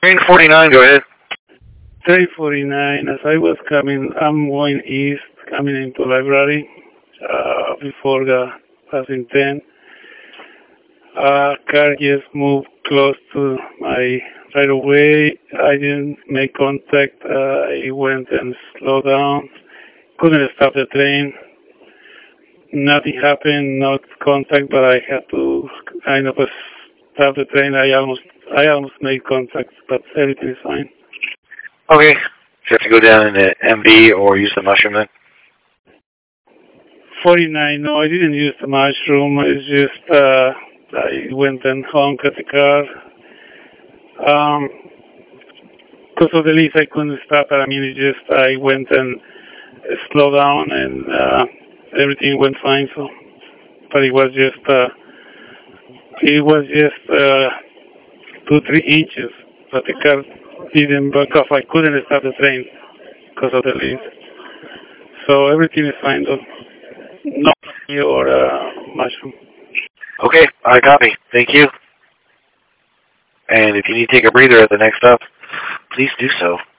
Train 49, go ahead. Train 49, as I was coming, I'm going east, coming into library, before the passing 10. Car just moved close to my right away. I didn't make contact. I went and slowed down. Couldn't stop the train. Nothing happened, not contact, but I had to kind of stop the train. I almost made contact, but everything is fine. Okay. You have to go down into MB or use the mushroom then? 49, no, I didn't use the mushroom. It's just, I went and honked at the car. Because of the lease, I couldn't stop it. I mean, it just, I went and slowed down and everything went fine. So, but it was just 2-3 inches. But the car didn't back off. I couldn't stop the train because of the lease. So everything is fine though. No or mushroom. Okay, I copy. Thank you. And if you need to take a breather at the next stop, please do so.